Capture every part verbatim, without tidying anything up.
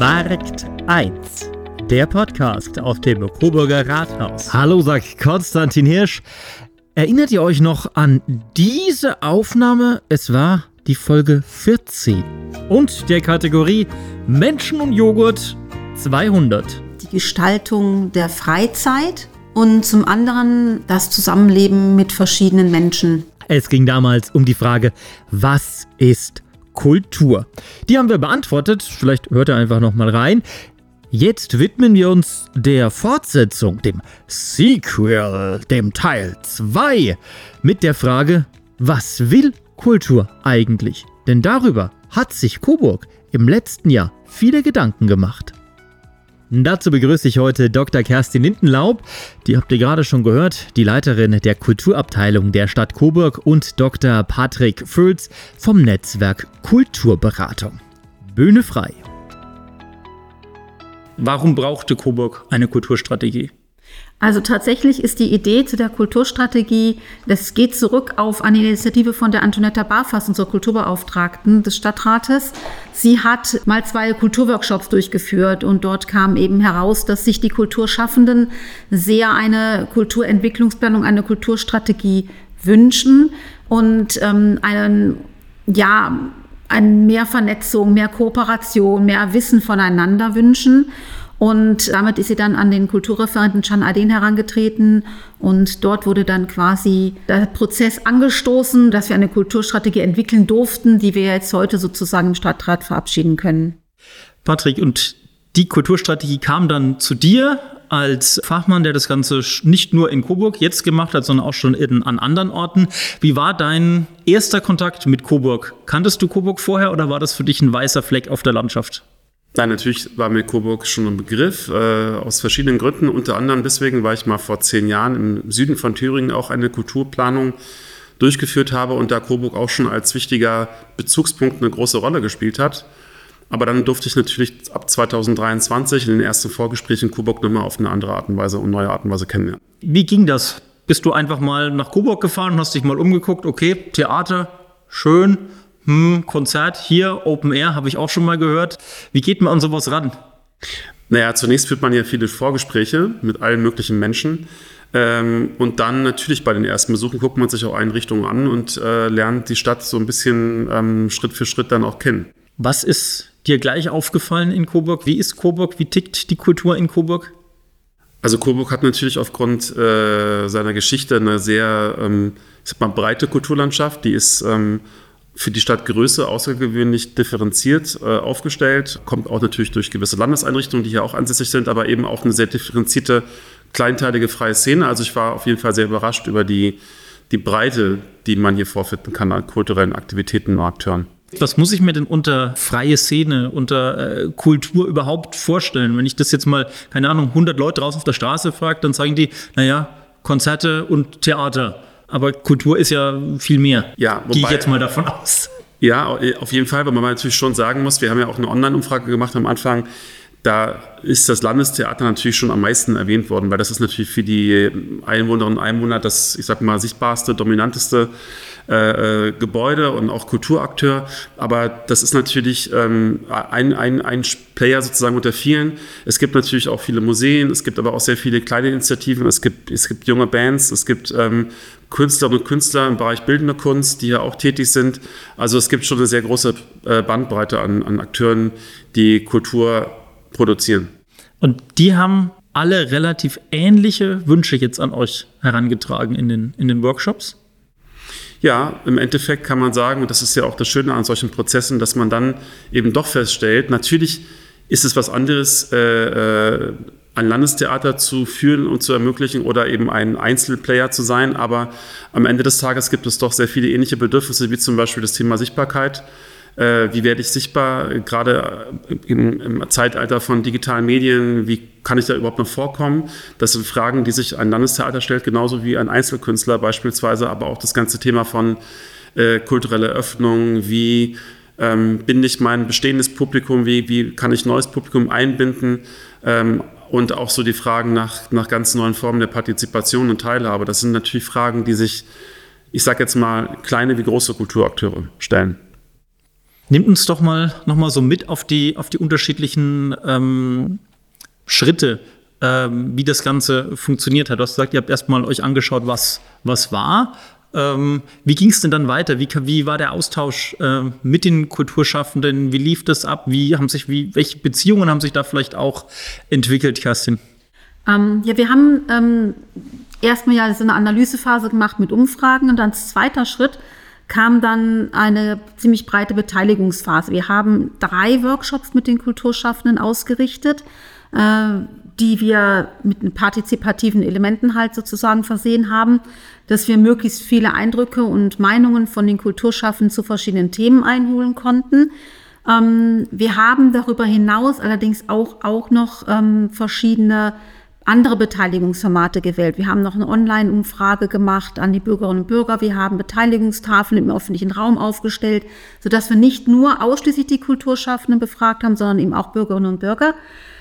Markt eins, der Podcast aus dem Coburger Rathaus. Hallo, sagt Konstantin Hirsch. Erinnert ihr euch noch an diese Aufnahme? Es war die Folge vierzehn. Und der Kategorie Menschen und Joghurt zweihundert. Die Gestaltung der Freizeit und zum anderen das Zusammenleben mit verschiedenen Menschen. Es ging damals um die Frage, was ist Kultur? Die haben wir beantwortet, vielleicht hört ihr einfach noch mal rein. Jetzt widmen wir uns der Fortsetzung, dem Sequel, dem Teil zwei, mit der Frage, was will Kultur eigentlich? Denn darüber hat sich Coburg im letzten Jahr viele Gedanken gemacht. Dazu begrüße ich heute Doktor Kerstin Lindenlaub, die habt ihr gerade schon gehört, die Leiterin der Kulturabteilung der Stadt Coburg, und Doktor Patrick Völz vom Netzwerk Kulturberatung. Bühne frei. Warum brauchte Coburg eine Kulturstrategie? Also tatsächlich ist die Idee zu der Kulturstrategie, das geht zurück auf eine Initiative von der Antonetta Barfas, unserer Kulturbeauftragten des Stadtrates. Sie hat mal zwei Kulturworkshops durchgeführt und dort kam eben heraus, dass sich die Kulturschaffenden sehr eine Kulturentwicklungsplanung, eine Kulturstrategie wünschen und ähm, einen, ja, eine mehr Vernetzung, mehr Kooperation, mehr Wissen voneinander wünschen. Und damit ist sie dann an den Kulturreferenten Can Aden herangetreten und dort wurde dann quasi der Prozess angestoßen, dass wir eine Kulturstrategie entwickeln durften, die wir jetzt heute sozusagen im Stadtrat verabschieden können. Patrick, und die Kulturstrategie kam dann zu dir als Fachmann, der das Ganze nicht nur in Coburg jetzt gemacht hat, sondern auch schon in, an anderen Orten. Wie war dein erster Kontakt mit Coburg? Kanntest du Coburg vorher oder war das für dich ein weißer Fleck auf der Landschaft? Nein, natürlich war mir Coburg schon ein Begriff, äh, aus verschiedenen Gründen. Unter anderem deswegen, weil ich mal vor zehn Jahren im Süden von Thüringen auch eine Kulturplanung durchgeführt habe und da Coburg auch schon als wichtiger Bezugspunkt eine große Rolle gespielt hat. Aber dann durfte ich natürlich ab zwanzig dreiundzwanzig in den ersten Vorgesprächen Coburg nochmal auf eine andere Art und Weise und neue Art und Weise kennenlernen. Wie ging das? Bist du einfach mal nach Coburg gefahren und hast dich mal umgeguckt, okay, Theater, schön, Hm, Konzert hier, Open Air, habe ich auch schon mal gehört. Wie geht man an sowas ran? Naja, zunächst führt man ja viele Vorgespräche mit allen möglichen Menschen. Ähm, und dann natürlich bei den ersten Besuchen guckt man sich auch Einrichtungen an und äh, lernt die Stadt so ein bisschen ähm, Schritt für Schritt dann auch kennen. Was ist dir gleich aufgefallen in Coburg? Wie ist Coburg? Wie tickt die Kultur in Coburg? Also Coburg hat natürlich aufgrund äh, seiner Geschichte eine sehr ähm, ich sag mal, breite Kulturlandschaft. Die ist ähm, für die Stadtgröße außergewöhnlich differenziert äh, aufgestellt. Kommt auch natürlich durch gewisse Landeseinrichtungen, die hier auch ansässig sind, aber eben auch eine sehr differenzierte, kleinteilige freie Szene. Also ich war auf jeden Fall sehr überrascht über die, die Breite, die man hier vorfinden kann an kulturellen Aktivitäten und Akteuren. Was muss ich mir denn unter freie Szene, unter äh, Kultur überhaupt vorstellen? Wenn ich das jetzt mal, keine Ahnung, hundert Leute draußen auf der Straße frage, dann sagen die, naja, Konzerte und Theater. Aber Kultur ist ja viel mehr. Ja, wobei, gehe ich jetzt mal davon aus. Ja, auf jeden Fall, weil man natürlich schon sagen muss, wir haben ja auch eine Online-Umfrage gemacht am Anfang, da ist das Landestheater natürlich schon am meisten erwähnt worden, weil das ist natürlich für die Einwohnerinnen und Einwohner das, ich sag mal, sichtbarste, dominanteste äh, Gebäude und auch Kulturakteur. Aber das ist natürlich ähm, ein, ein, ein Player sozusagen unter vielen. Es gibt natürlich auch viele Museen, es gibt aber auch sehr viele kleine Initiativen, es gibt, es gibt junge Bands, es gibt ähm, Künstlerinnen und Künstler im Bereich bildender Kunst, die ja auch tätig sind. Also es gibt schon eine sehr große äh, Bandbreite an, an Akteuren, die Kultur produzieren. Und die haben alle relativ ähnliche Wünsche jetzt an euch herangetragen in den, in den Workshops? Ja, im Endeffekt kann man sagen, und das ist ja auch das Schöne an solchen Prozessen, dass man dann eben doch feststellt, natürlich ist es was anderes, äh, äh, ein Landestheater zu führen und zu ermöglichen oder eben ein Einzelplayer zu sein, aber am Ende des Tages gibt es doch sehr viele ähnliche Bedürfnisse, wie zum Beispiel das Thema Sichtbarkeit. Äh, wie werde ich sichtbar, gerade im, im Zeitalter von digitalen Medien, wie kann ich da überhaupt noch vorkommen? Das sind Fragen, die sich ein Landestheater stellt, genauso wie ein Einzelkünstler beispielsweise, aber auch das ganze Thema von äh, kultureller Öffnung, wie ähm, binde ich mein bestehendes Publikum, wie, wie kann ich neues Publikum einbinden, ähm, und auch so die Fragen nach, nach ganz neuen Formen der Partizipation und Teilhabe. Das sind natürlich Fragen, die sich, ich sage jetzt mal, kleine wie große Kulturakteure stellen. Nimmt uns doch mal noch mal so mit auf die, auf die unterschiedlichen ähm, Schritte, ähm, wie das Ganze funktioniert hat. Du hast gesagt, ihr habt erstmal euch angeschaut, was, was war. Ähm, wie ging es denn dann weiter? Wie, wie war der Austausch äh, mit den Kulturschaffenden? Wie lief das ab? Wie haben sich, wie, welche Beziehungen haben sich da vielleicht auch entwickelt, Kerstin? Ähm, ja, wir haben ähm, erstmal ja so eine Analysephase gemacht mit Umfragen und als zweiter Schritt kam dann eine ziemlich breite Beteiligungsphase. Wir haben drei Workshops mit den Kulturschaffenden ausgerichtet, äh, die wir mit partizipativen Elementen halt sozusagen versehen haben, dass wir möglichst viele Eindrücke und Meinungen von den Kulturschaffenden zu verschiedenen Themen einholen konnten. Ähm, wir haben darüber hinaus allerdings auch, auch noch ähm, verschiedene andere Beteiligungsformate gewählt. Wir haben noch eine Online-Umfrage gemacht an die Bürgerinnen und Bürger. Wir haben Beteiligungstafeln im öffentlichen Raum aufgestellt, sodass wir nicht nur ausschließlich die Kulturschaffenden befragt haben, sondern eben auch Bürgerinnen und Bürger.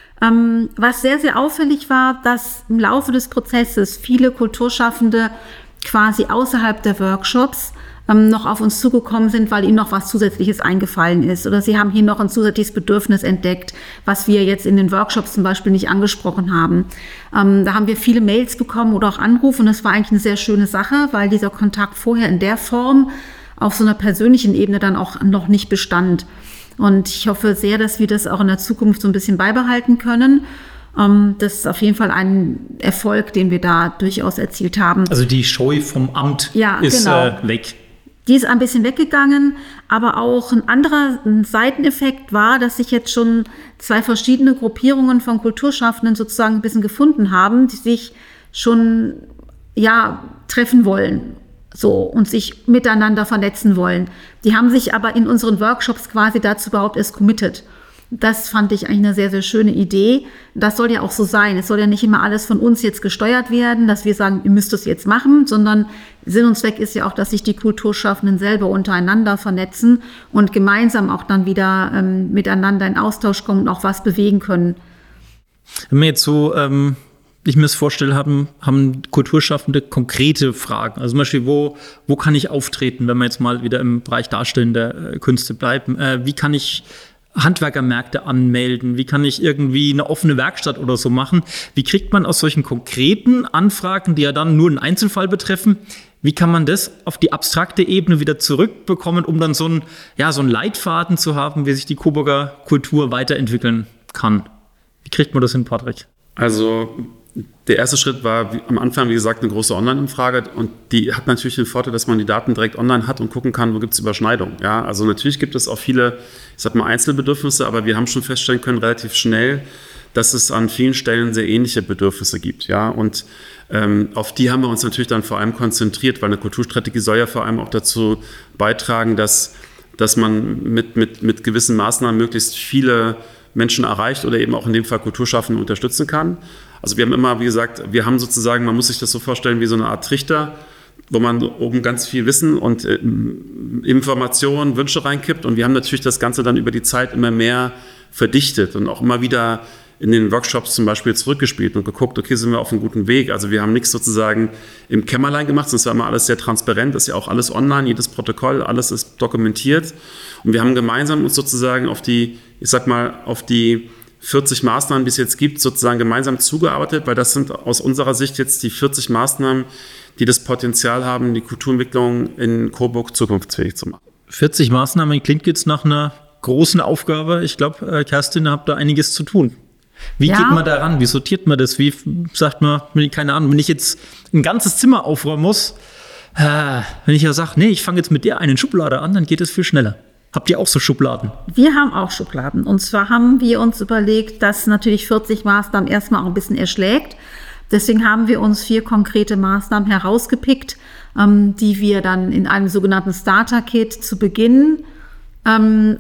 Ähm, was sehr, sehr auffällig war, dass im Laufe des Prozesses viele Kulturschaffende quasi außerhalb der Workshops ähm, noch auf uns zugekommen sind, weil ihnen noch was Zusätzliches eingefallen ist. Oder sie haben hier noch ein zusätzliches Bedürfnis entdeckt, was wir jetzt in den Workshops zum Beispiel nicht angesprochen haben. Ähm, da haben wir viele Mails bekommen oder auch Anrufe und das war eigentlich eine sehr schöne Sache, weil dieser Kontakt vorher in der Form auf so einer persönlichen Ebene dann auch noch nicht bestand. Und ich hoffe sehr, dass wir das auch in der Zukunft so ein bisschen beibehalten können. Um, das ist auf jeden Fall ein Erfolg, den wir da durchaus erzielt haben. Also die Scheu vom Amt ja, ist genau. äh, weg. Die ist ein bisschen weggegangen, aber auch ein anderer ein Seiteneffekt war, dass sich jetzt schon zwei verschiedene Gruppierungen von Kulturschaffenden sozusagen ein bisschen gefunden haben, die sich schon ja treffen wollen. So, und sich miteinander vernetzen wollen. Die haben sich aber in unseren Workshops quasi dazu überhaupt erst committed. Das fand ich eigentlich eine sehr, sehr schöne Idee. Das soll ja auch so sein. Es soll ja nicht immer alles von uns jetzt gesteuert werden, dass wir sagen, ihr müsst es jetzt machen, sondern Sinn und Zweck ist ja auch, dass sich die Kulturschaffenden selber untereinander vernetzen und gemeinsam auch dann wieder ähm, miteinander in Austausch kommen und auch was bewegen können. Wenn wir jetzt so, ähm, ich mir das vorstelle, haben, haben Kulturschaffende konkrete Fragen. Also zum Beispiel, wo, wo kann ich auftreten, wenn wir jetzt mal wieder im Bereich darstellender äh, Künste bleiben? Äh, wie kann ich Handwerkermärkte anmelden? Wie kann ich irgendwie eine offene Werkstatt oder so machen? Wie kriegt man aus solchen konkreten Anfragen, die ja dann nur einen Einzelfall betreffen, wie kann man das auf die abstrakte Ebene wieder zurückbekommen, um dann so einen, ja, so einen Leitfaden zu haben, wie sich die Coburger Kultur weiterentwickeln kann? Wie kriegt man das hin, Patrick? Also der erste Schritt war wie, am Anfang, wie gesagt, eine große Online-Umfrage und die hat natürlich den Vorteil, dass man die Daten direkt online hat und gucken kann, wo gibt es Überschneidungen. Ja, also natürlich gibt es auch viele, ich sag mal, Einzelbedürfnisse, aber wir haben schon feststellen können, relativ schnell, dass es an vielen Stellen sehr ähnliche Bedürfnisse gibt. Ja, und ähm, auf die haben wir uns natürlich dann vor allem konzentriert, weil eine Kulturstrategie soll ja vor allem auch dazu beitragen, dass, dass man mit, mit, mit gewissen Maßnahmen möglichst viele Menschen erreicht oder eben auch in dem Fall Kulturschaffende unterstützen kann. Also wir haben immer, wie gesagt, wir haben sozusagen, man muss sich das so vorstellen wie so eine Art Trichter, wo man oben ganz viel Wissen und äh, Informationen, Wünsche reinkippt und wir haben natürlich das Ganze dann über die Zeit immer mehr verdichtet und auch immer wieder in den Workshops zum Beispiel zurückgespielt und geguckt, okay, sind wir auf einem guten Weg. Also wir haben nichts sozusagen im Kämmerlein gemacht, sondern es war immer alles sehr transparent, ist ja auch alles online, jedes Protokoll, alles ist dokumentiert und wir haben gemeinsam uns sozusagen auf die, ich sag mal, auf die vierzig Maßnahmen, die es jetzt gibt, sozusagen gemeinsam zugearbeitet, weil das sind aus unserer Sicht jetzt die vierzig Maßnahmen, die das Potenzial haben, die Kulturentwicklung in Coburg zukunftsfähig zu machen. vierzig Maßnahmen klingt jetzt nach einer großen Aufgabe. Ich glaube, Kerstin, ihr habt da einiges zu tun. Wie ja. geht man da ran? Wie sortiert man das? Wie sagt man, keine Ahnung, wenn ich jetzt ein ganzes Zimmer aufräumen muss, äh, wenn ich ja sage, nee, ich fange jetzt mit der einen Schublade an, dann geht es viel schneller. Habt ihr auch so Schubladen? Wir haben auch Schubladen. Und zwar haben wir uns überlegt, dass natürlich vierzig Maßnahmen erstmal auch ein bisschen erschlägt. Deswegen haben wir uns vier konkrete Maßnahmen herausgepickt, ähm, die wir dann in einem sogenannten Starter-Kit zu Beginn ähm,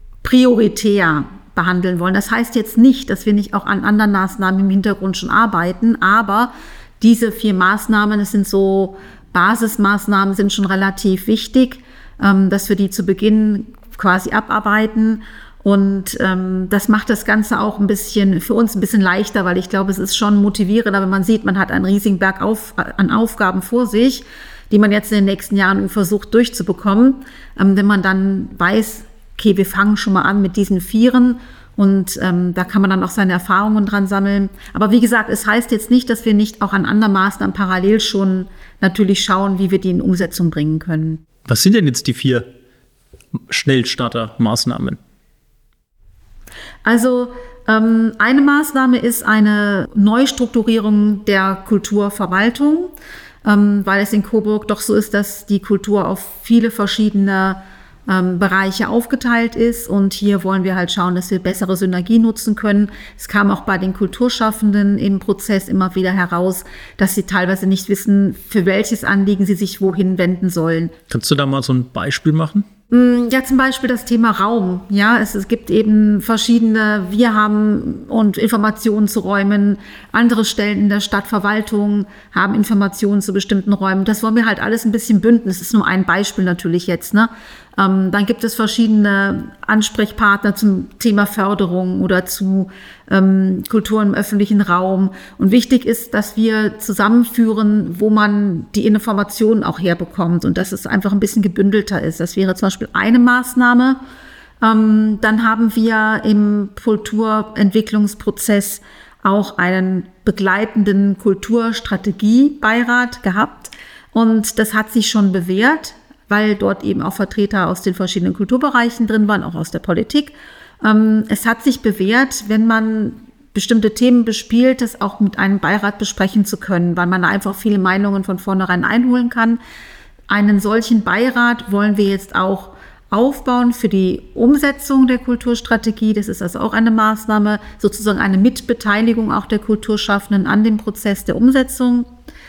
prioritär behandeln wollen. Das heißt jetzt nicht, dass wir nicht auch an anderen Maßnahmen im Hintergrund schon arbeiten, aber diese vier Maßnahmen, das sind so Basismaßnahmen, sind schon relativ wichtig, ähm, dass wir die zu Beginn quasi abarbeiten und ähm, das macht das Ganze auch ein bisschen, für uns ein bisschen leichter, weil ich glaube, es ist schon motivierender, wenn man sieht, man hat einen riesigen Berg auf, an Aufgaben vor sich, die man jetzt in den nächsten Jahren versucht durchzubekommen, ähm, wenn man dann weiß, okay, wir fangen schon mal an mit diesen Vieren und ähm, da kann man dann auch seine Erfahrungen dran sammeln. Aber wie gesagt, es heißt jetzt nicht, dass wir nicht auch an anderen Maßnahmen parallel schon natürlich schauen, wie wir die in Umsetzung bringen können. Was sind denn jetzt die vier Schnellstarter-Maßnahmen? Also ähm, eine Maßnahme ist eine Neustrukturierung der Kulturverwaltung, ähm, weil es in Coburg doch so ist, dass die Kultur auf viele verschiedene ähm, Bereiche aufgeteilt ist. Und hier wollen wir halt schauen, dass wir bessere Synergie nutzen können. Es kam auch bei den Kulturschaffenden im Prozess immer wieder heraus, dass sie teilweise nicht wissen, für welches Anliegen sie sich wohin wenden sollen. Kannst du da mal so ein Beispiel machen? Ja, zum Beispiel das Thema Raum. Ja, es, es gibt eben verschiedene, wir haben und Informationen zu Räumen, andere Stellen in der Stadtverwaltung haben Informationen zu bestimmten Räumen. Das wollen wir halt alles ein bisschen bündeln. Das ist nur ein Beispiel natürlich jetzt, ne? Ähm, dann gibt es verschiedene Ansprechpartner zum Thema Förderung oder zu ähm, Kultur im öffentlichen Raum. Und wichtig ist, dass wir zusammenführen, wo man die Informationen auch herbekommt und dass es einfach ein bisschen gebündelter ist. Das wäre zum Beispiel eine Maßnahme. Ähm, dann haben wir im Kulturentwicklungsprozess auch einen begleitenden Kulturstrategiebeirat gehabt. Und das hat sich schon bewährt, weil dort eben auch Vertreter aus den verschiedenen Kulturbereichen drin waren, auch aus der Politik. Ähm, es hat sich bewährt, wenn man bestimmte Themen bespielt, das auch mit einem Beirat besprechen zu können, weil man da einfach viele Meinungen von vornherein einholen kann. Einen solchen Beirat wollen wir jetzt auch aufbauen für die Umsetzung der Kulturstrategie. Das ist also auch eine Maßnahme, sozusagen eine Mitbeteiligung auch der Kulturschaffenden an dem Prozess der Umsetzung.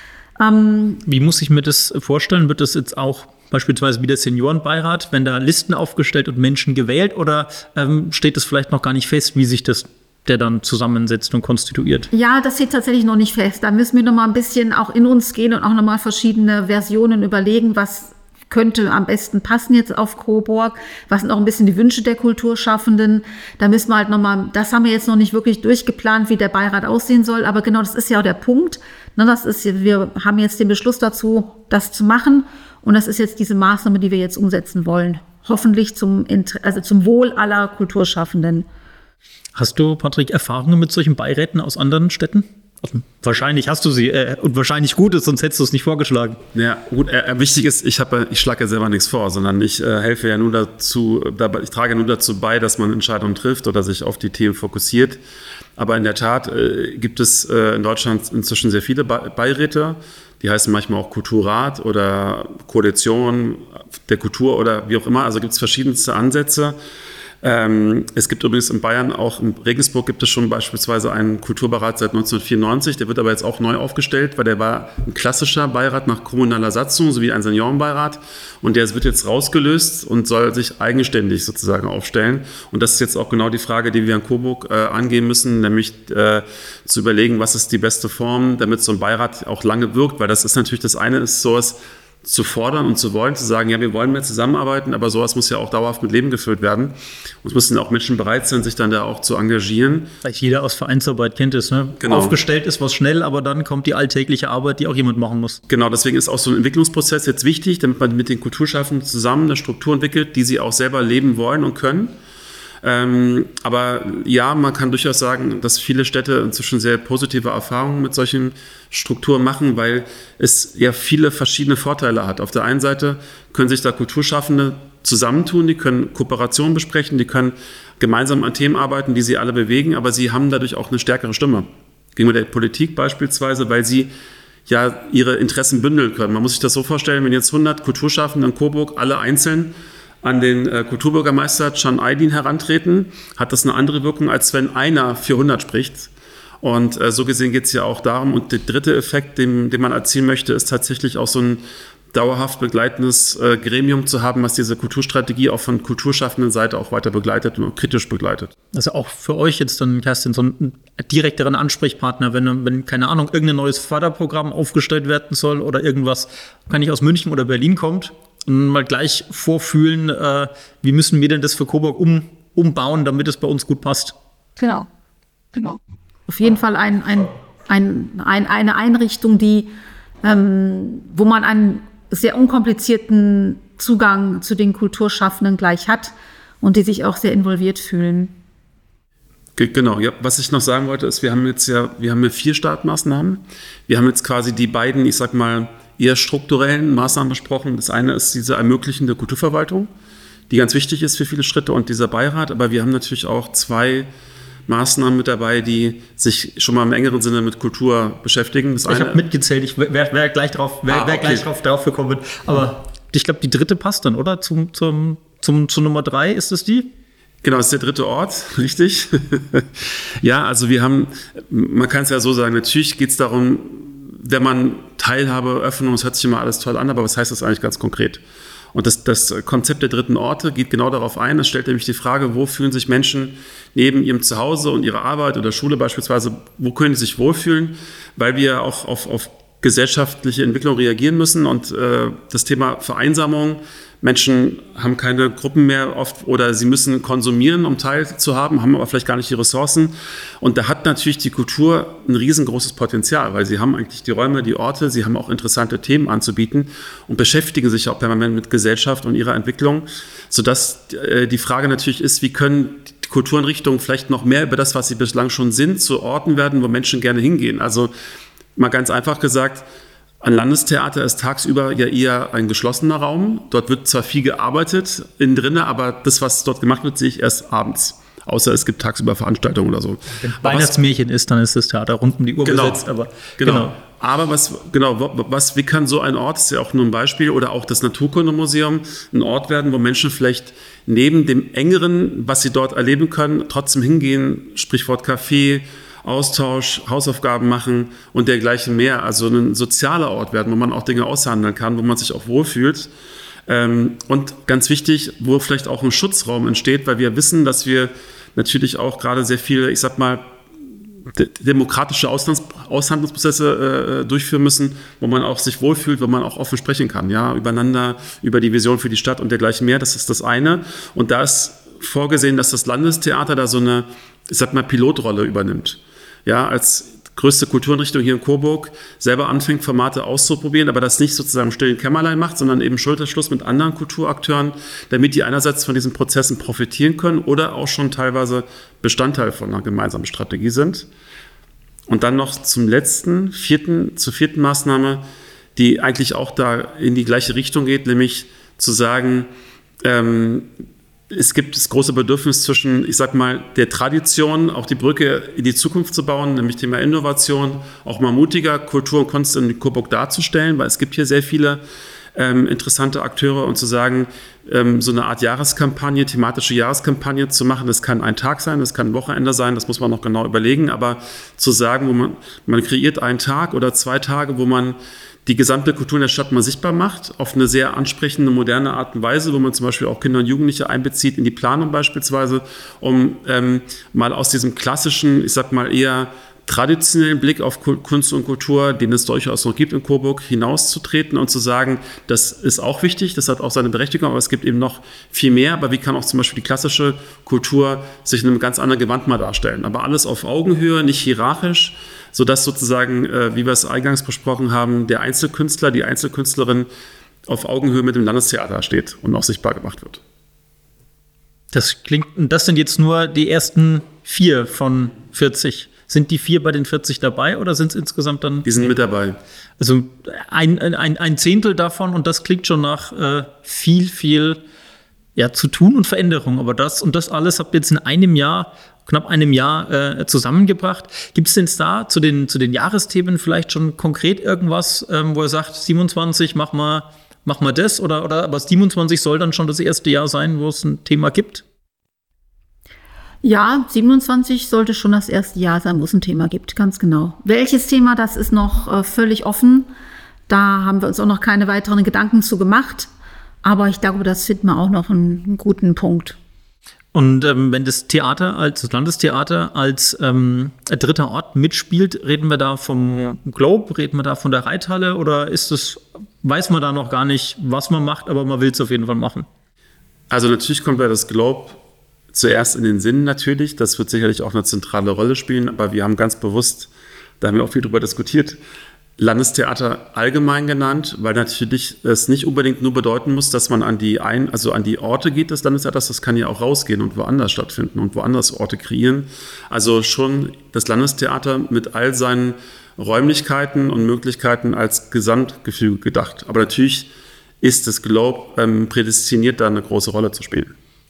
Ähm, Wie muss ich mir das vorstellen? Wird das jetzt auch beispielsweise wie der Seniorenbeirat, wenn da Listen aufgestellt und Menschen gewählt, oder ähm, steht es vielleicht noch gar nicht fest, wie sich das der dann zusammensetzt und konstituiert? Ja, das steht tatsächlich noch nicht fest. Da müssen wir noch mal ein bisschen auch in uns gehen und auch noch mal verschiedene Versionen überlegen, was könnte am besten passen jetzt auf Coburg, was sind auch ein bisschen die Wünsche der Kulturschaffenden. Da müssen wir halt noch mal, das haben wir jetzt noch nicht wirklich durchgeplant, wie der Beirat aussehen soll, aber genau das ist ja auch der Punkt. Das ist, wir haben jetzt den Beschluss dazu, das zu machen. Und das ist jetzt diese Maßnahme, die wir jetzt umsetzen wollen. Hoffentlich zum, also zum Wohl aller Kulturschaffenden. Hast du, Patrick, Erfahrungen mit solchen Beiräten aus anderen Städten? Also, wahrscheinlich hast du sie äh, und wahrscheinlich gut ist, sonst hättest du es nicht vorgeschlagen. Ja, gut. Äh, wichtig ist, ich, hab, ich schlage ja selber nichts vor, sondern ich äh, helfe ja nur dazu, dabei, ich trage nur dazu bei, dass man Entscheidungen trifft oder sich auf die Themen fokussiert. Aber in der Tat äh, gibt es äh, in Deutschland inzwischen sehr viele Be- Beiräte. Die heißen manchmal auch Kulturrat oder Koalition der Kultur oder wie auch immer. Also gibt es verschiedenste Ansätze. Ähm, es gibt übrigens in Bayern, auch in Regensburg gibt es schon beispielsweise einen Kulturbeirat seit neunzehnhundertvierundneunzig. Der wird aber jetzt auch neu aufgestellt, weil der war ein klassischer Beirat nach kommunaler Satzung, sowie ein Seniorenbeirat. Und der wird jetzt rausgelöst und soll sich eigenständig sozusagen aufstellen. Und das ist jetzt auch genau die Frage, die wir in Coburg äh, angehen müssen, nämlich äh, zu überlegen, was ist die beste Form, damit so ein Beirat auch lange wirkt. Weil das ist natürlich, das eine ist sowas zu fordern und zu wollen, zu sagen, ja, wir wollen mehr zusammenarbeiten, aber sowas muss ja auch dauerhaft mit Leben gefüllt werden. Und es müssen auch Menschen bereit sein, sich dann da auch zu engagieren. Vielleicht jeder aus Vereinsarbeit kennt es, ne? Genau. Aufgestellt ist was schnell, aber dann kommt die alltägliche Arbeit, die auch jemand machen muss. Genau, deswegen ist auch so ein Entwicklungsprozess jetzt wichtig, damit man mit den Kulturschaffenden zusammen eine Struktur entwickelt, die sie auch selber leben wollen und können. Ähm, aber ja, man kann durchaus sagen, dass viele Städte inzwischen sehr positive Erfahrungen mit solchen Strukturen machen, weil es ja viele verschiedene Vorteile hat. Auf der einen Seite können sich da Kulturschaffende zusammentun, die können Kooperationen besprechen, die können gemeinsam an Themen arbeiten, die sie alle bewegen, aber sie haben dadurch auch eine stärkere Stimme gegenüber der Politik beispielsweise, weil sie ja ihre Interessen bündeln können. Man muss sich das so vorstellen, wenn jetzt hundert Kulturschaffende in Coburg alle einzeln an den äh, Kulturbürgermeister Can Aydin herantreten, hat das eine andere Wirkung, als wenn einer für hundert spricht. Und äh, so gesehen geht es ja auch darum. Und der dritte Effekt, den, den man erzielen möchte, ist tatsächlich auch so ein dauerhaft begleitendes äh, Gremium zu haben, was diese Kulturstrategie auch von kulturschaffenden Seite auch weiter begleitet und kritisch begleitet. Also auch für euch jetzt dann, Kerstin, so einen direkteren Ansprechpartner, wenn, wenn, keine Ahnung, irgendein neues Förderprogramm aufgestellt werden soll oder irgendwas, kann ich aus München oder Berlin kommt, und mal gleich vorfühlen, äh, wie müssen wir denn das für Coburg um, umbauen, damit es bei uns gut passt. Genau, genau. Auf jeden Fall ein, ein, ein, ein, eine Einrichtung, die, ähm, wo man einen sehr unkomplizierten Zugang zu den Kulturschaffenden gleich hat und die sich auch sehr involviert fühlen. Genau, ja, was ich noch sagen wollte, ist, wir haben jetzt ja, wir haben ja vier Startmaßnahmen. Wir haben jetzt quasi die beiden, ich sag mal, eher strukturellen Maßnahmen besprochen. Das eine ist diese ermöglichende Kulturverwaltung, die ganz wichtig ist für viele Schritte, und dieser Beirat. Aber wir haben natürlich auch zwei Maßnahmen mit dabei, die sich schon mal im engeren Sinne mit Kultur beschäftigen. Das ich eine, habe mitgezählt, ich wäre wär gleich drauf, wär, ah, wär okay. gleich drauf, drauf gekommen. Aber ich glaube, die dritte passt dann, oder? Zum, zum, zum, zu Nummer drei, ist es die? Genau, das ist der dritte Ort, richtig. Ja, also wir haben, man kann es ja so sagen, natürlich geht es darum, wenn man Teilhabe, Öffnung, das hört sich immer alles toll an, aber was heißt das eigentlich ganz konkret? Und das, das Konzept der dritten Orte geht genau darauf ein. Es stellt nämlich die Frage, wo fühlen sich Menschen neben ihrem Zuhause und ihrer Arbeit oder Schule beispielsweise, wo können sie sich wohlfühlen? Weil wir auch auf, auf gesellschaftliche Entwicklung reagieren müssen, und äh, das Thema Vereinsamung, Menschen haben keine Gruppen mehr oft oder sie müssen konsumieren, um teilzuhaben, haben aber vielleicht gar nicht die Ressourcen. Und da hat natürlich die Kultur ein riesengroßes Potenzial, weil sie haben eigentlich die Räume, die Orte, sie haben auch interessante Themen anzubieten und beschäftigen sich auch permanent mit Gesellschaft und ihrer Entwicklung, sodass äh, die Frage natürlich ist, wie können die Kultureinrichtungen vielleicht noch mehr über das, was sie bislang schon sind, zu Orten werden, wo Menschen gerne hingehen. Also mal ganz einfach gesagt, ein Landestheater ist tagsüber ja eher ein geschlossener Raum. Dort wird zwar viel gearbeitet innen drin, aber das, was dort gemacht wird, sehe ich erst abends. Außer es gibt tagsüber Veranstaltungen oder so. Wenn Weihnachtsmärchen ist, dann ist das Theater rund um die Uhr genau, besetzt. Aber, genau. genau. Aber was, genau, was, wie kann so ein Ort, das ist ja auch nur ein Beispiel, oder auch das Naturkundemuseum, ein Ort werden, wo Menschen vielleicht neben dem Engeren, was sie dort erleben können, trotzdem hingehen, Sprichwort Café, Austausch, Hausaufgaben machen und dergleichen mehr. Also ein sozialer Ort werden, wo man auch Dinge aushandeln kann, wo man sich auch wohlfühlt. Und ganz wichtig, wo vielleicht auch ein Schutzraum entsteht, weil wir wissen, dass wir natürlich auch gerade sehr viele, ich sag mal, demokratische Auslands- Aushandlungsprozesse äh, durchführen müssen, wo man auch sich wohlfühlt, wo man auch offen sprechen kann, ja, übereinander, über die Vision für die Stadt und dergleichen mehr. Das ist das eine. Und da ist vorgesehen, dass das Landestheater da so eine, ich sag mal, Pilotrolle übernimmt. Ja, als größte Kultureinrichtung hier in Coburg selber anfängt, Formate auszuprobieren, aber das nicht sozusagen im stillen Kämmerlein macht, sondern eben Schulterschluss mit anderen Kulturakteuren, damit die einerseits von diesen Prozessen profitieren können oder auch schon teilweise Bestandteil von einer gemeinsamen Strategie sind. Und dann noch zum letzten, vierten, zur vierten Maßnahme, die eigentlich auch da in die gleiche Richtung geht, nämlich zu sagen, ähm, es gibt das große Bedürfnis zwischen, ich sag mal, der Tradition, auch die Brücke in die Zukunft zu bauen, nämlich Thema Innovation, auch mal mutiger Kultur und Kunst in Coburg darzustellen, weil es gibt hier sehr viele ähm, interessante Akteure, und zu sagen, ähm, so eine Art Jahreskampagne, thematische Jahreskampagne zu machen, das kann ein Tag sein, das kann ein Wochenende sein, das muss man noch genau überlegen, aber zu sagen, wo man, man kreiert einen Tag oder zwei Tage, wo man die gesamte Kultur in der Stadt mal sichtbar macht, auf eine sehr ansprechende, moderne Art und Weise, wo man zum Beispiel auch Kinder und Jugendliche einbezieht in die Planung beispielsweise, um ähm, mal aus diesem klassischen, ich sag mal eher traditionellen Blick auf Kunst und Kultur, den es durchaus noch gibt in Coburg, hinauszutreten und zu sagen, das ist auch wichtig, das hat auch seine Berechtigung, aber es gibt eben noch viel mehr. Aber wie kann auch zum Beispiel die klassische Kultur sich in einem ganz anderen Gewand mal darstellen? Aber alles auf Augenhöhe, nicht hierarchisch, sodass sozusagen, äh, wie wir es eingangs besprochen haben, der Einzelkünstler, die Einzelkünstlerin auf Augenhöhe mit dem Landestheater steht und auch sichtbar gemacht wird. Das klingt, das sind jetzt nur die ersten vier von vierzig. Sind die vier bei den vierzig dabei oder sind es insgesamt dann? Die sind mit dabei. Also ein, ein, ein Zehntel davon, und das klingt schon nach äh, viel, viel ja, zu tun und Veränderung. Aber das und das alles habt ihr jetzt in einem Jahr, knapp einem Jahr äh, zusammengebracht. Gibt es denn da zu den, zu den Jahresthemen vielleicht schon konkret irgendwas, ähm, wo ihr sagt, siebenundzwanzig, mach mal, mach mal das? Oder, oder aber siebenundzwanzig soll dann schon das erste Jahr sein, wo es ein Thema gibt? Ja, siebenundzwanzig sollte schon das erste Jahr sein, wo es ein Thema gibt, ganz genau. Welches Thema, das ist noch äh, völlig offen. Da haben wir uns auch noch keine weiteren Gedanken zu gemacht. Aber ich glaube, das finden wir auch noch einen, einen guten Punkt. Und ähm, wenn das Theater als das Landestheater als ähm, dritter Ort mitspielt, reden wir da vom Globe, reden wir da von der Reithalle, oder ist es, weiß man da noch gar nicht, was man macht, aber man will es auf jeden Fall machen? Also natürlich kommt bei das Globe zuerst in den Sinn natürlich, das wird sicherlich auch eine zentrale Rolle spielen, aber wir haben ganz bewusst, da haben wir auch viel drüber diskutiert, Landestheater allgemein genannt, weil natürlich es nicht unbedingt nur bedeuten muss, dass man an die ein, also an die Orte geht des Landestheaters, das kann ja auch rausgehen und woanders stattfinden und woanders Orte kreieren. Also schon das Landestheater mit all seinen Räumlichkeiten und Möglichkeiten als Gesamtgefüge gedacht. Aber natürlich ist das Globe ähm, prädestiniert, da eine große Rolle zu spielen.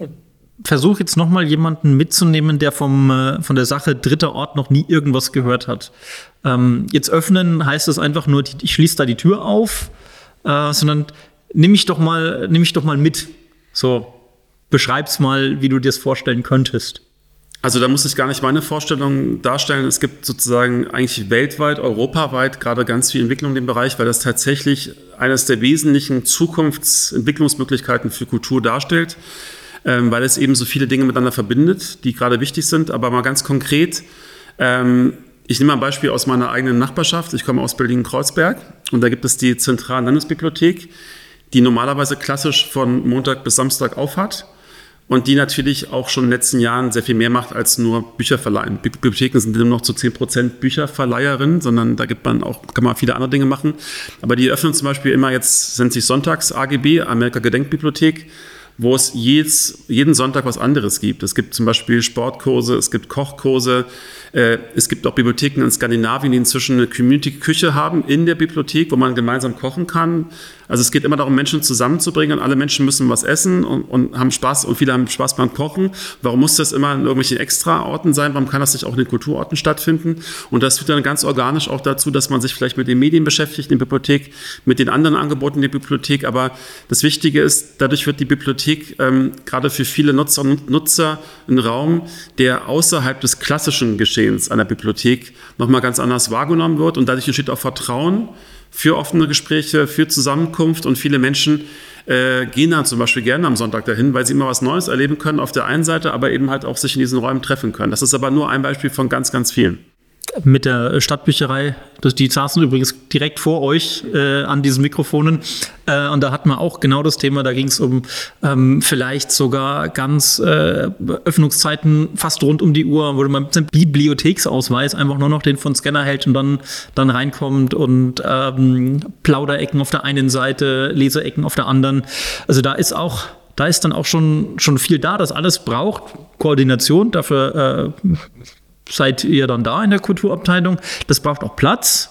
Versuch jetzt nochmal jemanden mitzunehmen, der vom, äh, von der Sache dritter Ort noch nie irgendwas gehört hat. Ähm, jetzt öffnen heißt es einfach nur, ich schließe da die Tür auf, äh, sondern nimm mich doch mal, nimm mich doch mal mit. So, beschreib's mal, wie du dir das vorstellen könntest. Also da muss ich gar nicht meine Vorstellung darstellen. Es gibt sozusagen eigentlich weltweit, europaweit gerade ganz viel Entwicklung in dem Bereich, weil das tatsächlich eines der wesentlichen Zukunftsentwicklungsmöglichkeiten für Kultur darstellt. Ähm, weil es eben so viele Dinge miteinander verbindet, die gerade wichtig sind. Aber mal ganz konkret, ähm, ich nehme mal ein Beispiel aus meiner eigenen Nachbarschaft. Ich komme aus Berlin-Kreuzberg und da gibt es die Zentrallandesbibliothek, die normalerweise klassisch von Montag bis Samstag aufhat und die natürlich auch schon in den letzten Jahren sehr viel mehr macht als nur Bücher verleihen. Bibliotheken sind nur noch zu zehn Prozent Bücherverleiherin, sondern da gibt man auch, kann man viele andere Dinge machen. Aber die öffnen zum Beispiel immer jetzt, nennt sich Sonntags A G B, Amerika Gedenkbibliothek, wo es jedes, jeden Sonntag was anderes gibt. Es gibt zum Beispiel Sportkurse, es gibt Kochkurse, äh, es gibt auch Bibliotheken in Skandinavien, die inzwischen eine Community-Küche haben in der Bibliothek, wo man gemeinsam kochen kann. Also es geht immer darum, Menschen zusammenzubringen und alle Menschen müssen was essen und, und haben Spaß und viele haben Spaß beim Kochen. Warum muss das immer in irgendwelchen Extraorten sein? Warum kann das nicht auch in den Kulturorten stattfinden? Und das führt dann ganz organisch auch dazu, dass man sich vielleicht mit den Medien beschäftigt in der Bibliothek, mit den anderen Angeboten in der Bibliothek. Aber das Wichtige ist, dadurch wird die Bibliothek ähm, gerade für viele Nutzer und Nutzer ein Raum, der außerhalb des klassischen Geschehens einer Bibliothek nochmal ganz anders wahrgenommen wird. Und dadurch entsteht auch Vertrauen für offene Gespräche, für Zusammenkunft und viele Menschen äh, gehen dann zum Beispiel gerne am Sonntag dahin, weil sie immer was Neues erleben können auf der einen Seite, aber eben halt auch sich in diesen Räumen treffen können. Das ist aber nur ein Beispiel von ganz, ganz vielen. Mit der Stadtbücherei, die saßen übrigens direkt vor euch äh, an diesen Mikrofonen äh, und da hatten wir auch genau das Thema, da ging es um ähm, vielleicht sogar ganz äh, Öffnungszeiten fast rund um die Uhr, wo man mit seinem Bibliotheksausweis einfach nur noch den von Scanner hält und dann, dann reinkommt und ähm, Plauderecken auf der einen Seite, Leseecken auf der anderen. Also da ist auch, da ist dann auch schon, schon viel da, das alles braucht Koordination, dafür äh, seid ihr dann da in der Kulturabteilung. Das braucht auch Platz.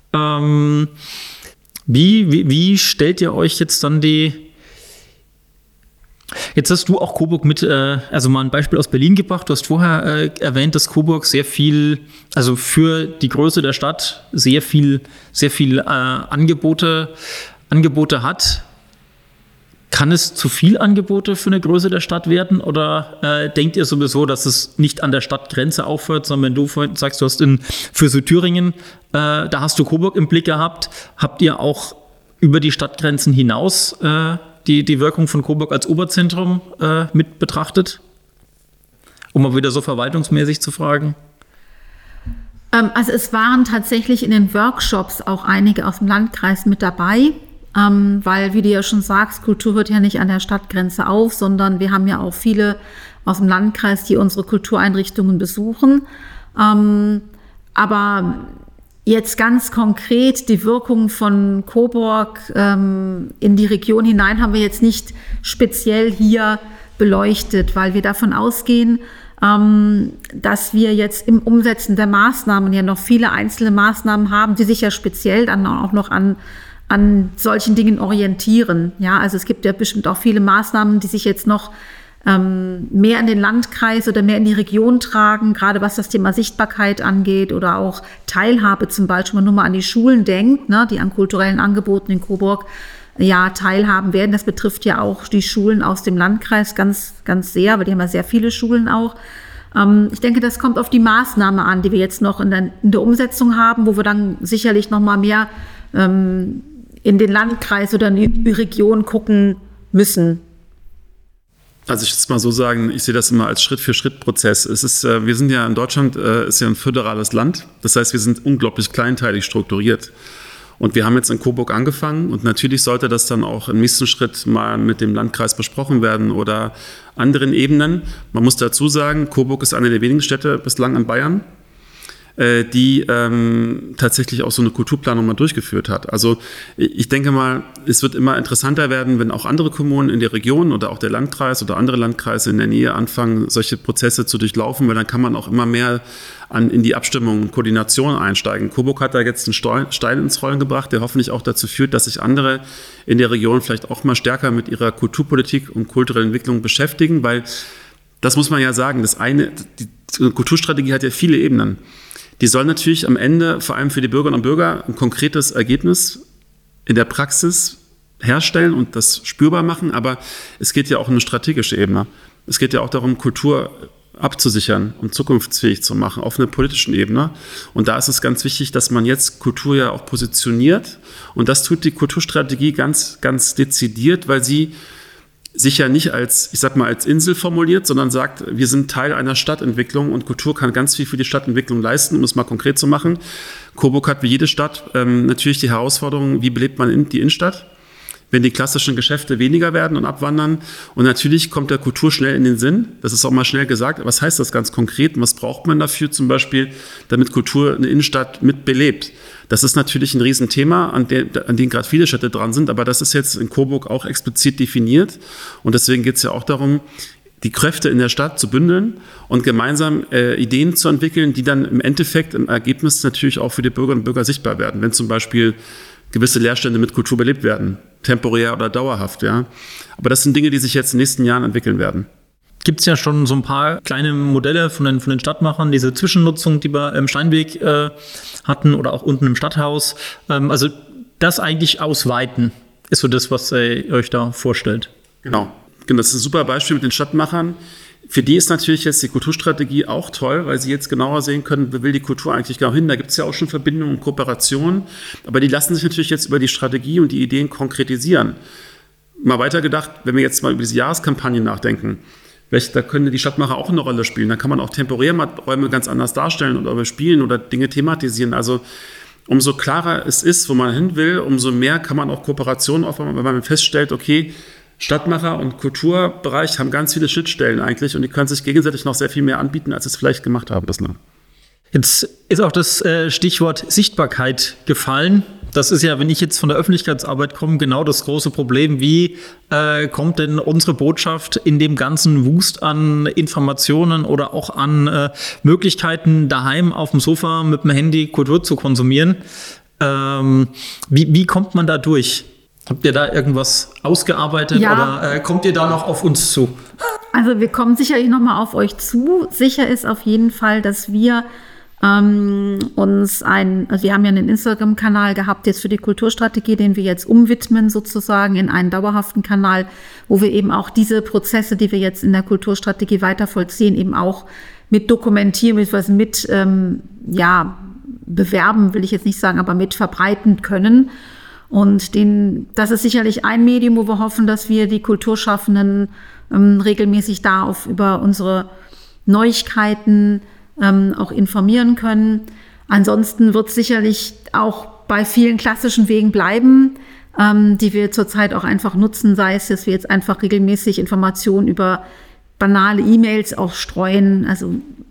Ähm, wie, wie, wie stellt ihr euch jetzt dann die... Jetzt hast du auch Coburg mit, äh, also mal ein Beispiel aus Berlin gebracht. Du hast vorher äh, erwähnt, dass Coburg sehr viel, also für die Größe der Stadt sehr viel, sehr viel äh, Angebote, Angebote hat. Kann es zu viel Angebote für eine Größe der Stadt werden oder äh, denkt ihr sowieso, dass es nicht an der Stadtgrenze aufhört, sondern wenn du vorhin sagst, du hast in für Südthüringen, äh, da hast du Coburg im Blick gehabt, habt ihr auch über die Stadtgrenzen hinaus äh, die, die Wirkung von Coburg als Oberzentrum äh, mit betrachtet? Um mal wieder so verwaltungsmäßig zu fragen. Ähm, also es waren tatsächlich in den Workshops auch einige aus dem Landkreis mit dabei. Ähm, weil, wie du ja schon sagst, Kultur hört ja nicht an der Stadtgrenze auf, sondern wir haben ja auch viele aus dem Landkreis, die unsere Kultureinrichtungen besuchen. Ähm, aber jetzt ganz konkret die Wirkung von Coburg ähm, in die Region hinein haben wir jetzt nicht speziell hier beleuchtet, weil wir davon ausgehen, ähm, dass wir jetzt im Umsetzen der Maßnahmen ja noch viele einzelne Maßnahmen haben, die sich ja speziell dann auch noch an an solchen Dingen orientieren. Ja, also es gibt ja bestimmt auch viele Maßnahmen, die sich jetzt noch ähm, mehr in den Landkreis oder mehr in die Region tragen, gerade was das Thema Sichtbarkeit angeht oder auch Teilhabe zum Beispiel, wenn man nur mal an die Schulen denkt, ne, die an kulturellen Angeboten in Coburg ja teilhaben werden. Das betrifft ja auch die Schulen aus dem Landkreis ganz, ganz sehr, weil die haben ja sehr viele Schulen auch. Ähm, ich denke, das kommt auf die Maßnahme an, die wir jetzt noch in der, in der Umsetzung haben, wo wir dann sicherlich noch mal mehr ähm, in den Landkreis oder in die Region gucken müssen. Also ich würde es mal so sagen, ich sehe das immer als Schritt-für-Schritt-Prozess. Es ist, äh, wir sind ja in Deutschland, äh, ist ja ein föderales Land. Das heißt, wir sind unglaublich kleinteilig strukturiert. Und wir haben jetzt in Coburg angefangen und natürlich sollte das dann auch im nächsten Schritt mal mit dem Landkreis besprochen werden oder anderen Ebenen. Man muss dazu sagen, Coburg ist eine der wenigen Städte bislang in Bayern, äh, die ähm, tatsächlich auch so eine Kulturplanung mal durchgeführt hat. Also ich denke mal, es wird immer interessanter werden, wenn auch andere Kommunen in der Region oder auch der Landkreis oder andere Landkreise in der Nähe anfangen, solche Prozesse zu durchlaufen, weil dann kann man auch immer mehr an, in die Abstimmung und Koordination einsteigen. Coburg hat da jetzt einen Stein ins Rollen gebracht, der hoffentlich auch dazu führt, dass sich andere in der Region vielleicht auch mal stärker mit ihrer Kulturpolitik und kulturellen Entwicklung beschäftigen, weil das muss man ja sagen, das eine, die Kulturstrategie hat ja viele Ebenen. Die soll natürlich am Ende vor allem für die Bürgerinnen und Bürger ein konkretes Ergebnis in der Praxis herstellen und das spürbar machen, aber es geht ja auch um eine strategische Ebene. Es geht ja auch darum, Kultur abzusichern und zukunftsfähig zu machen auf einer politischen Ebene. Und da ist es ganz wichtig, dass man jetzt Kultur ja auch positioniert. Und das tut die Kulturstrategie ganz, ganz dezidiert, weil sie sich ja nicht als, ich sag mal, als Insel formuliert, sondern sagt, wir sind Teil einer Stadtentwicklung und Kultur kann ganz viel für die Stadtentwicklung leisten, um es mal konkret zu machen. Coburg hat wie jede Stadt ähm, natürlich die Herausforderung, wie belebt man in die Innenstadt, wenn die klassischen Geschäfte weniger werden und abwandern. Und natürlich kommt der Kultur schnell in den Sinn. Das ist auch mal schnell gesagt. Was heißt das ganz konkret? Was braucht man dafür zum Beispiel, damit Kultur eine Innenstadt mit belebt? Das ist natürlich ein Riesenthema, an, der, an dem gerade viele Städte dran sind. Aber das ist jetzt in Coburg auch explizit definiert. Und deswegen geht es ja auch darum, die Kräfte in der Stadt zu bündeln und gemeinsam äh, Ideen zu entwickeln, die dann im Endeffekt im Ergebnis natürlich auch für die Bürgerinnen und Bürger sichtbar werden. Wenn zum Beispiel gewisse Leerstände mit Kultur belebt werden, temporär oder dauerhaft. Ja. Aber das sind Dinge, die sich jetzt in den nächsten Jahren entwickeln werden. Gibt es ja schon so ein paar kleine Modelle von den, von den Stadtmachern, diese Zwischennutzung, die wir im Steinweg äh, hatten oder auch unten im Stadthaus. Ähm, also das eigentlich ausweiten ist so das, was ihr euch da vorstellt. Genau. Genau, das ist ein super Beispiel mit den Stadtmachern. Für die ist natürlich jetzt die Kulturstrategie auch toll, weil sie jetzt genauer sehen können, wo will die Kultur eigentlich genau hin. Da gibt es ja auch schon Verbindungen und Kooperationen, aber die lassen sich natürlich jetzt über die Strategie und die Ideen konkretisieren. Mal weitergedacht, wenn wir jetzt mal über diese Jahreskampagne nachdenken, da können die Stadtmacher auch eine Rolle spielen. Da kann man auch temporär mal Räume ganz anders darstellen oder überspielen oder Dinge thematisieren. Also umso klarer es ist, wo man hin will, umso mehr kann man auch Kooperationen aufbauen, wenn man feststellt, okay, Stadtmacher und Kulturbereich haben ganz viele Schnittstellen eigentlich und die können sich gegenseitig noch sehr viel mehr anbieten, als sie es vielleicht gemacht haben bislang. Jetzt ist auch das äh, Stichwort Sichtbarkeit gefallen. Das ist ja, wenn ich jetzt von der Öffentlichkeitsarbeit komme, genau das große Problem. Wie äh, kommt denn unsere Botschaft in dem ganzen Wust an Informationen oder auch an äh, Möglichkeiten, daheim auf dem Sofa mit dem Handy Kultur zu konsumieren? Ähm, wie, wie kommt man da durch? Habt ihr da irgendwas ausgearbeitet ja. oder äh, kommt ihr da noch auf uns zu? Also wir kommen sicherlich noch mal auf euch zu. Sicher ist auf jeden Fall, dass wir ähm, uns ein, also wir haben ja einen Instagram-Kanal gehabt jetzt für die Kulturstrategie, den wir jetzt umwidmen sozusagen in einen dauerhaften Kanal, wo wir eben auch diese Prozesse, die wir jetzt in der Kulturstrategie weiter vollziehen, eben auch mit dokumentieren, mit, mit ähm, ja, bewerben, will ich jetzt nicht sagen, aber mit verbreiten können. Und den, das ist sicherlich ein Medium, wo wir hoffen, dass wir die Kulturschaffenden ähm, regelmäßig da auf, über unsere Neuigkeiten ähm, auch informieren können. Ansonsten wird es sicherlich auch bei vielen klassischen Wegen bleiben, ähm, die wir zurzeit auch einfach nutzen, sei es, dass wir jetzt einfach regelmäßig Informationen über banale E-Mails auch streuen. Also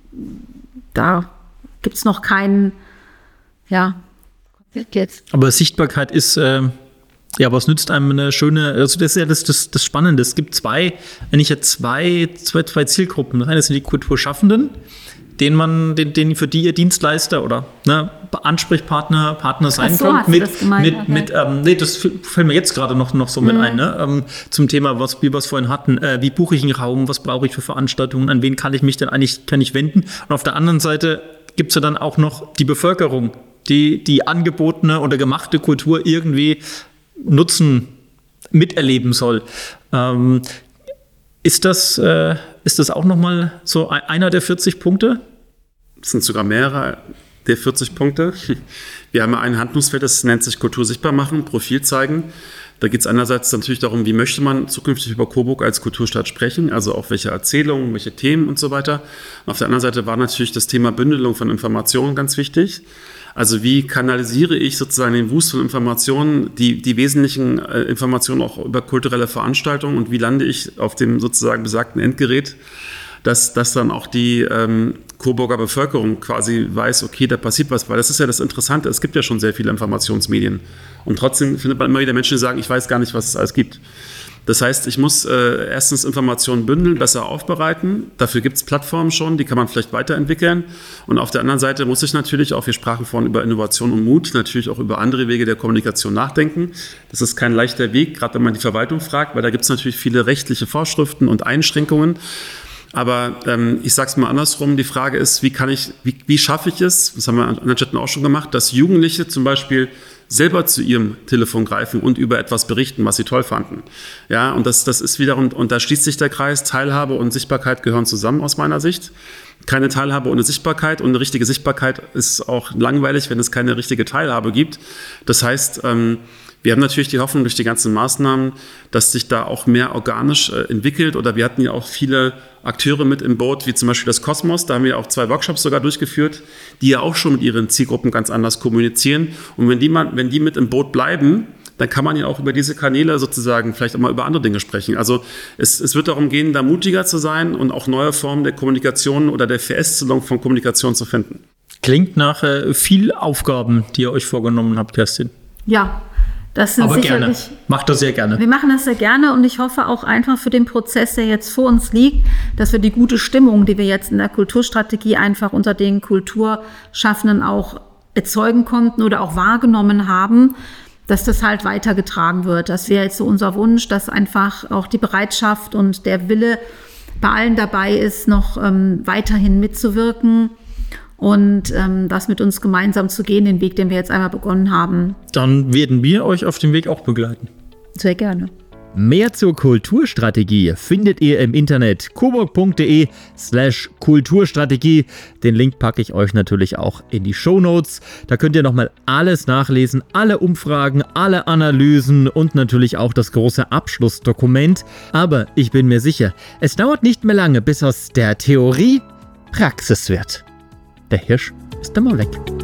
da gibt es noch keinen, ja, jetzt. Aber Sichtbarkeit ist, äh, ja, was nützt einem eine schöne, also das ist ja das, das, das Spannende. Es gibt zwei, wenn ich jetzt zwei, zwei, zwei Zielgruppen. Das eine sind die Kulturschaffenden, denen man, den, den für die ihr Dienstleister oder ne, Ansprechpartner, Partner sein Ach so, könnt. hast du Mit, das gemeint, mit, okay. mit, ähm, nee, das fällt mir jetzt gerade noch, noch so mit Mhm. ein, ne? Ähm, zum Thema, was wir was vorhin hatten. Äh, wie buche ich einen Raum? Was brauche ich für Veranstaltungen? An wen kann ich mich denn eigentlich, kann ich wenden? Und auf der anderen Seite gibt es ja dann auch noch die Bevölkerung, die die angebotene oder gemachte Kultur irgendwie nutzen, miterleben soll. Ähm, ist das, äh, ist das auch nochmal so einer der vierzig Punkte? Es sind sogar mehrere der vierzig Punkte. Wir haben ein Handlungsfeld, das nennt sich Kultur sichtbar machen, Profil zeigen. Da geht es einerseits natürlich darum, wie möchte man zukünftig über Coburg als Kulturstadt sprechen, also auch welche Erzählungen, welche Themen und so weiter. Und auf der anderen Seite war natürlich das Thema Bündelung von Informationen ganz wichtig. Also wie kanalisiere ich sozusagen den Wust von Informationen, die, die wesentlichen äh, Informationen auch über kulturelle Veranstaltungen und wie lande ich auf dem sozusagen besagten Endgerät dass, dass dann auch die ähm, Coburger Bevölkerung quasi weiß, okay, da passiert was, weil das ist ja das Interessante, es gibt ja schon sehr viele Informationsmedien und trotzdem findet man immer wieder Menschen, die sagen, ich weiß gar nicht, was es alles gibt. Das heißt, ich muss äh, erstens Informationen bündeln, besser aufbereiten. Dafür gibt es Plattformen schon, die kann man vielleicht weiterentwickeln. Und auf der anderen Seite muss ich natürlich auch, wir sprachen vorhin über Innovation und Mut, natürlich auch über andere Wege der Kommunikation nachdenken. Das ist kein leichter Weg, gerade wenn man die Verwaltung fragt, weil da gibt es natürlich viele rechtliche Vorschriften und Einschränkungen. Aber ähm, ich sage es mal andersrum, die Frage ist, wie kann ich, wie, wie schaffe ich es, das haben wir an anderen Städten auch schon gemacht, dass Jugendliche zum Beispiel selber zu ihrem Telefon greifen und über etwas berichten, was sie toll fanden. Ja, und das, das ist wiederum, und da schließt sich der Kreis, Teilhabe und Sichtbarkeit gehören zusammen aus meiner Sicht. Keine Teilhabe ohne Sichtbarkeit und eine richtige Sichtbarkeit ist auch langweilig, wenn es keine richtige Teilhabe gibt. Das heißt, ähm, wir haben natürlich die Hoffnung durch die ganzen Maßnahmen, dass sich da auch mehr organisch äh, entwickelt. Oder wir hatten ja auch viele Akteure mit im Boot, wie zum Beispiel das Kosmos. Da haben wir auch zwei Workshops sogar durchgeführt, die ja auch schon mit ihren Zielgruppen ganz anders kommunizieren. Und wenn die, mal, wenn die mit im Boot bleiben, dann kann man ja auch über diese Kanäle sozusagen vielleicht auch mal über andere Dinge sprechen. Also es, es wird darum gehen, da mutiger zu sein und auch neue Formen der Kommunikation oder der Verästelung von Kommunikation zu finden. Klingt nach äh, viel Aufgaben, die ihr euch vorgenommen habt, Kerstin. Ja. Das sind Aber sicherlich, gerne. Macht das sehr gerne. Wir machen das sehr gerne und ich hoffe auch einfach für den Prozess, der jetzt vor uns liegt, dass wir die gute Stimmung, die wir jetzt in der Kulturstrategie einfach unter den Kulturschaffenden auch erzeugen konnten oder auch wahrgenommen haben, dass das halt weitergetragen wird. Das wäre jetzt so unser Wunsch, dass einfach auch die Bereitschaft und der Wille bei allen dabei ist, noch ähm, weiterhin mitzuwirken. Und ähm, das mit uns gemeinsam zu gehen, den Weg, den wir jetzt einmal begonnen haben. Dann werden wir euch auf dem Weg auch begleiten. Sehr gerne. Mehr zur Kulturstrategie findet ihr im Internet coburg.de slash Kulturstrategie. Den Link packe ich euch natürlich auch in die Shownotes. Da könnt ihr nochmal alles nachlesen, alle Umfragen, alle Analysen und natürlich auch das große Abschlussdokument. Aber ich bin mir sicher, es dauert nicht mehr lange, bis aus der Theorie Praxis wird. Der Hirsch ist immer weg.